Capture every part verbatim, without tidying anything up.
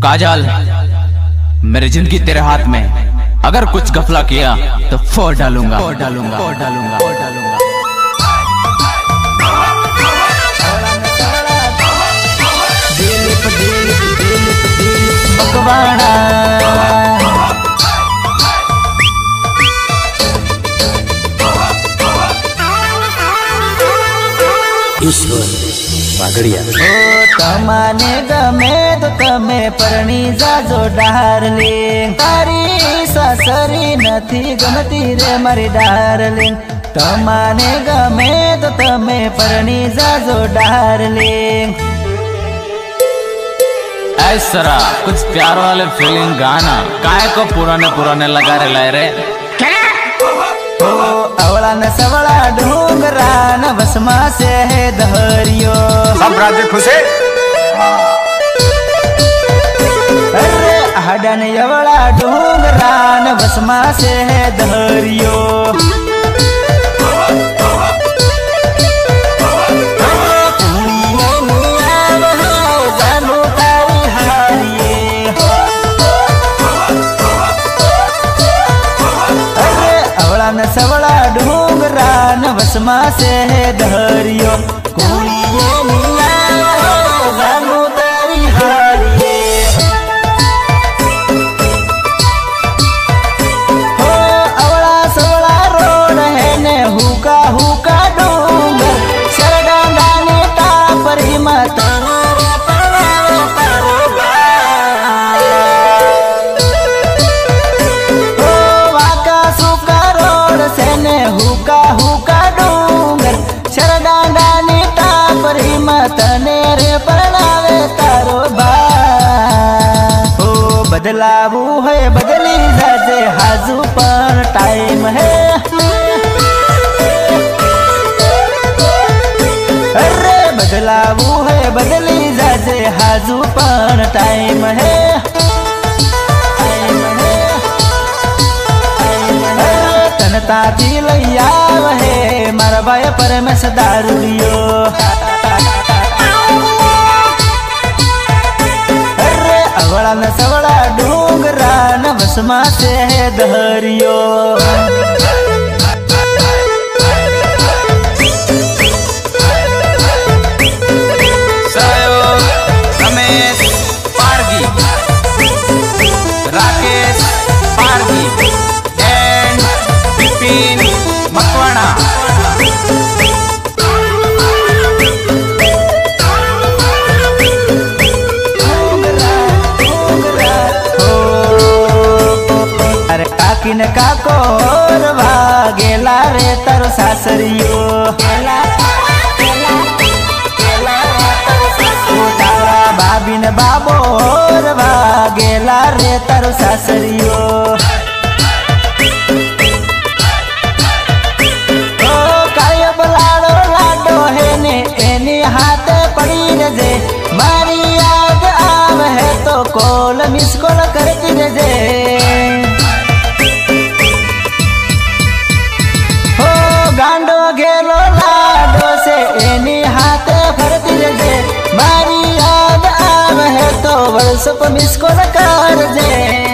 काजल, मेरी जिंदगी तेरे हाथ में, अगर कुछ गफला किया तो फोड़ डालूंगा फोड़ डालूंगा फोड़ डालूंगा फोड़ डालूंगा। दिलीप दिलीप दिलीप दिलीप मकवाना ईश्वर वागड़िया ओ तमाने गमे तो तमे परणी जाजो डार्लिंग, तारी सासरी नथी गमती रे मारी डार्लिंग। तमाने गमे तो तमे परणी जाजो डार्लिंग। ऐसा कुछ प्यार वाले फीलिंग गाना काय को पुराने पुराने लगा रे लाए रे। ओ अवला न सवला डूंगरा न भस्मा से है दहरियो, सब राज्य खुशे। अरे हडन अवला डूंगरा न भस्मा से है दहरियो। सवला ढूंगरा न भस्मा से है दहरियो, कुड़िए मिया जानू तारी हारिये। हो अवला सवला रोड है ने हुका हुका डूंगर, शरडांगा ने टापर हिम्मत हुका हुका डूंगर, शरडांगा ने टापर हिम्मत ने रे परणावे तारो बा। हो बदलावू है बदली जाजे हाजू पर टाइम है। अरे बदलावू है बदली जाजे हाजू पर टाइम है। ताती लैया वहे मारा बाय पर में सदारू लियो। अरे अवला न सवला डूंगरा न भस्मा से है दहरियो। रमेश पारगी, राकेश पारगी, मकवाना। अरे काकी ने काको भागेला रे तारो सासरियो, भाभी ने बाबो भागेला रे तारो सासरियो। हाथ पड़ी रजे मारी याद आव है तो कॉल मिस कॉल करती रजे। हो गांडो घेलो लाडो से एनी हाथ फरती रजे, मारी याद आव है तो व्हाट्सएप मिस कॉल कर जे।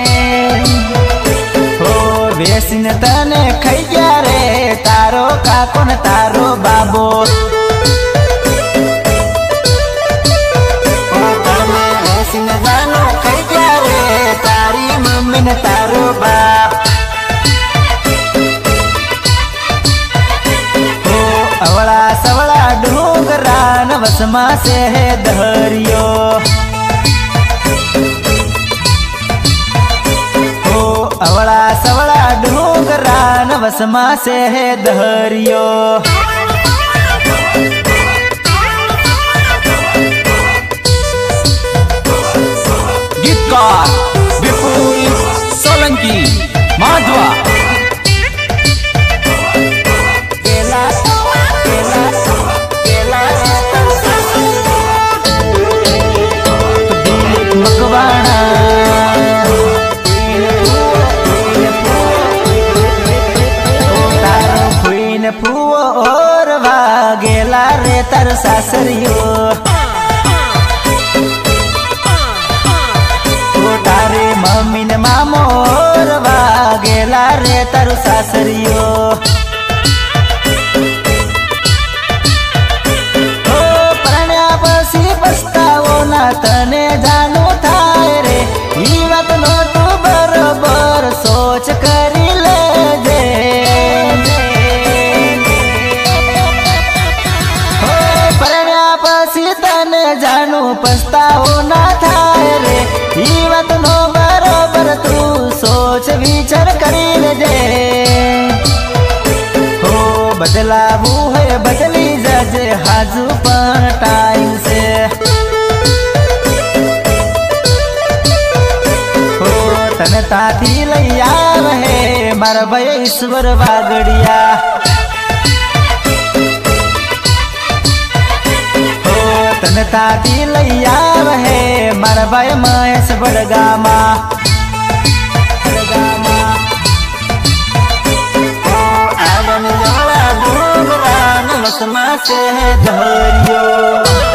हो बेसिन तने खैया रे तारो काको न तारो बाबो। तारी मम्मी ने तारो बाप। हो अवला सवला डूंगरा न भस्मा से है दहरियो। हो अवला सवला डूंगरा न भस्मा से है दहरियो। गीतकार विपुल सोलंकी माधवा। मकवाना तारो फुओ और भागेला रे तारो सासरियो। માં મોર વાગેલા રે તારું સાસરીઓ ઓ પરણ્યા પછી પસ્તાવો ના તને જાનું થાય રે ઈ વાત નો તું બરોબર સોચ કરી લેજે ઓ પરણ્યા પછી તને જાનું પસ્તાવો ના થાય રે ઈ વાત નો બરોબર તું સોચ વિચાર કરી લેજે હો બદલાવું હે બદલી જજે હાજુ પણ ટાઈમ છે હો તને તાથી લઈ આવે હે મારા ભાઈ ઈશ્વર વાગડિયા તને તાતી લઈ આવે હે મારા ભાઈ મહેશ બડગામાં આગન જોડા ડુંગરા નમસમાં છે ધરિયો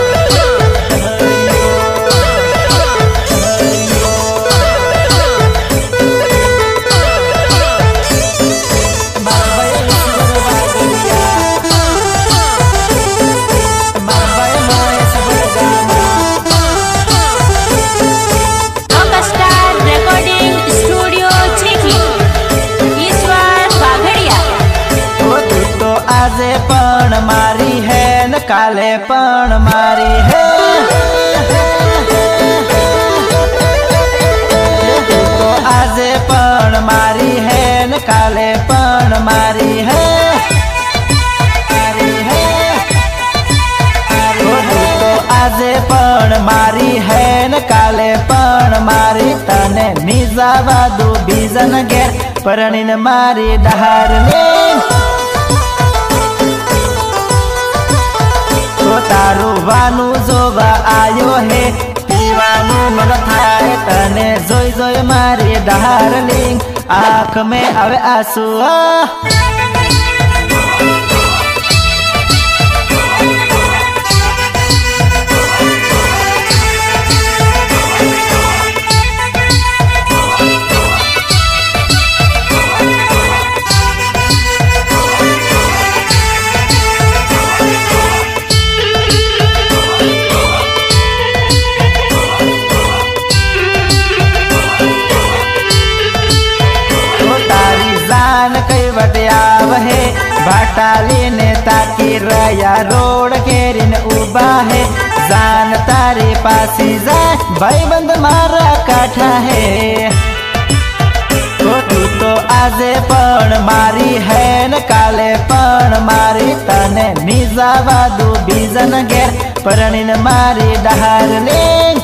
આજે પણ મારી હે ને કાલે પણ મારી હે તો આજે પણ મારી હે ને કાલે પણ મારી હે મારી હે તો આજે પણ મારી હે ને કાલે પણ મારી તને નિજાવા દો બીજન ઘેર પરણીને મારી ડહાર લે તારું વાનું જોવા આયો હે પીવાનું મન થાય તને જોઈ જોઈ મારી ડાર્લિંગ આંખ મેં આવે આંસુ હે ભાટાલી ને તાકી રહ્યા રોડ કેરીને ઉભા હે જાન તારી પાસી જાય ભાઈબંધ મારા કાઠા હે તું તો આજે પણ મારી હે ને કાલે પણ મારી તને નિજાવા દો બીજન ઘેર પરણીને મારી ડહાર લે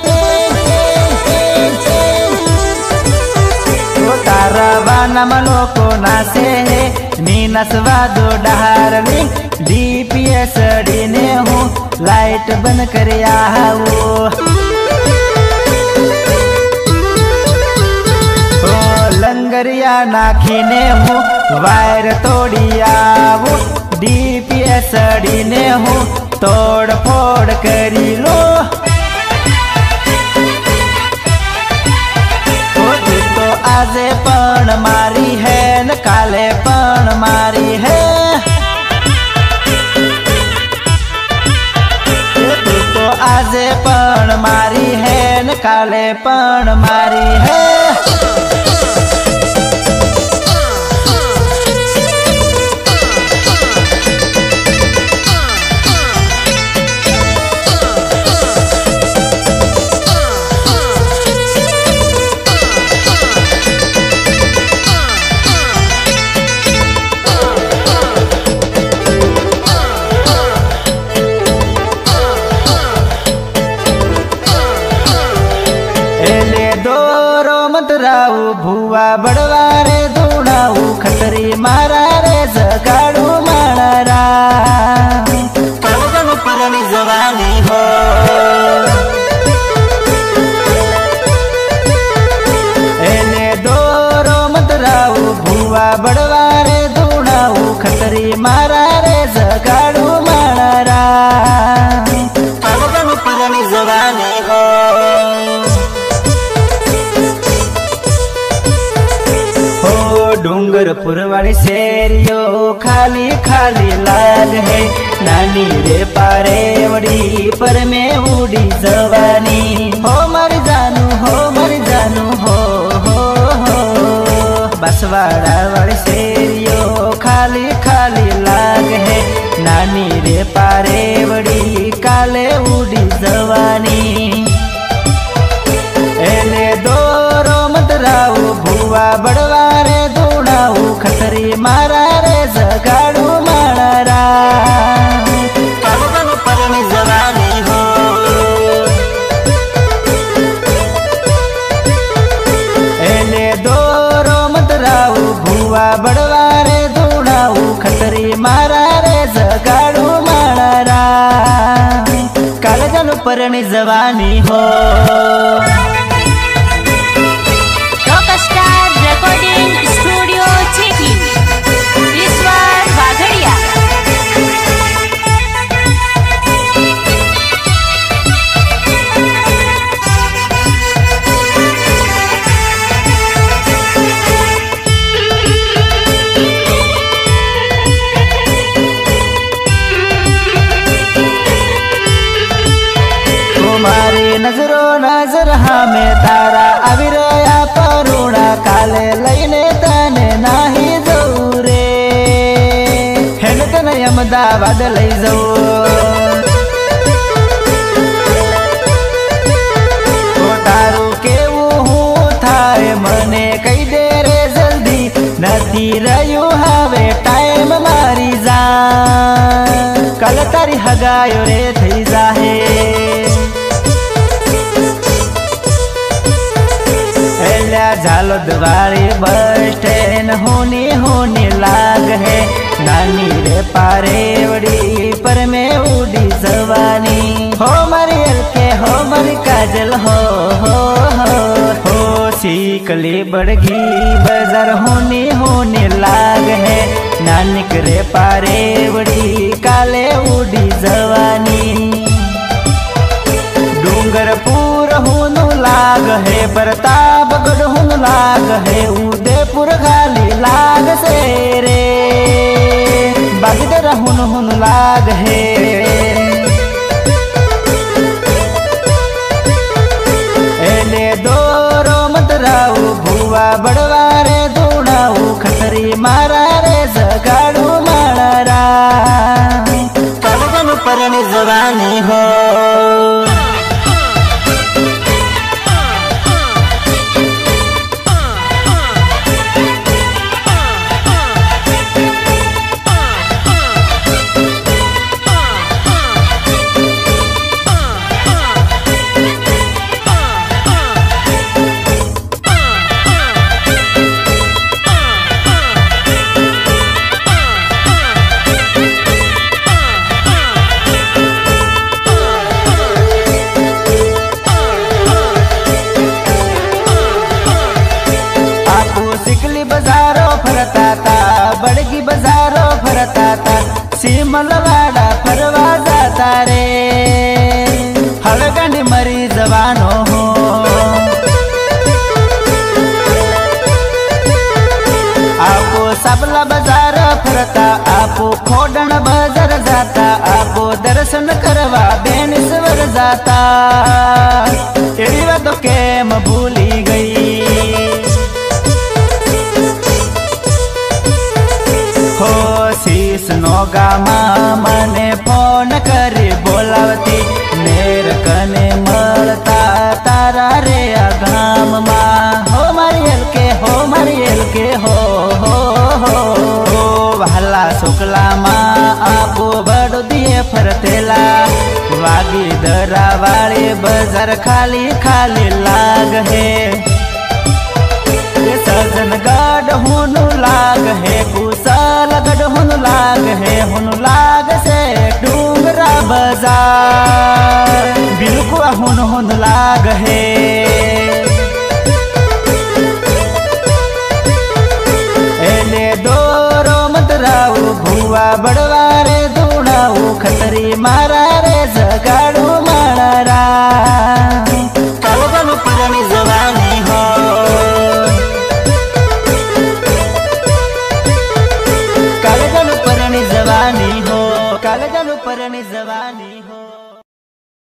તારા વાનામાં લોકો નાસે હે નીનસવા દો ડાર્લિંગ ડીપીએસ અડીને હું લાઈટ બંધ કરી આવું ઓ લંગરિયા નાખીને હું વાયર તોડી આવું ડીપીએસ અડીને હું તોડ ફોડ કરી લો આજે પણ મારી હે ને કાલે પણ મારી હે તું તો આજે પણ મારી હે ને કાલે પણ મારી હે ભુવા બળવા રે ધૂણાવું ખતરી મારા રે જગાડું માણરા પરણી જવાની હો એને દોરો મતરાવું ભુવા બળવા રે ધૂણાવું ખતરી મારા રે જગાડું માણરા પરણી જવાની હો डूंगरपुर वाली शेरियो खाली खाली लाग है। नानी रे पारेवड़ी पर में उड़ी जवानी हो मर जानू हो मर जानू हो हो हो। बसवाड़ा वाली शेरियो खाली खाली लाग है। नानी रे पारेवड़ी काले उड़ी जवानी एले दोरो मत राऊ भुआ बड़वा रे दौड़ाऊ खतरी मारा रे जगाड़ू मारा कालगन परनी जवानी हो। एले दोरो मत राऊ भुआ बड़वा रे दौड़ाऊ खतरी मारा रे जगाड़ू मारा कालगन परनी जवानी हो। recording studio checking ईश्वर वाघड़िया। तुम्हारी नजरो नजर हमें तारा अविरया परुणा काले लईने तने नाही जाऊ रे हेन तने अहमदाबाद लई जाऊ। तारू केवू हूँ थाय मने कई दे रे जल्दी नथी रह्यू हवे टाइम मारी जा कल तारी हगायो रे थई जाहे। झालोद वाली बस स्टैंड होने होने लाग है। नानी रे पारेवड़ी पर में उड़ी जवानी हो मरियल के हो मरी काजल हो हो हो हो। सीकली बड़गी बाजार होने होने लाग है। नानिक रे पारेवड़ी काले उड़ी जवानी डूंगरपुर हुनु लाग है प्रतापगढ़ हुनु लाग है उदयपुर खाली लाग से रे बागदर हुन हुन लाग है। एले दोरो मत राऊ भुआ बड़वा रे दौड़ाऊ खतरी मारा रे जगाड़ू मारा कालगन परनी जवानी हो। बड़गी बाजारो फरता था सिमलवाड़ा फरवा जाता रे हड़गंड मरी जवानो हो। आपो सबला बाजार फरता आपो खोडन बाजार जाता आपो दर्शन करवा बेनेश्वर जाता एड़ी बात केम भूली गई हो। शीश नोगा माँ मने फोन करे बोलावती मेर कने मलता तारा रे आगाम माँ हो मरियल के हो मरियल के हो हो हो हो। भला शुक्ला माँ आपो बड़ दिए फरतेला वागी दरा वाले बाजार खाली खाली लाग है। सजन गढ़ हुनु लाग है कुशल गढ़ हुनु लाग है हुनु लाग से डूंगरा बाजार बिल्कुल हुन हुन लाग है। एले दोरो मत राऊ भुआ बड़वा रे दौड़ाऊ खतरी मारा रे जगाड़ू मारा कालगन परनी जवानी हो। जवानी हो, काल जानु परनी जवानी हो।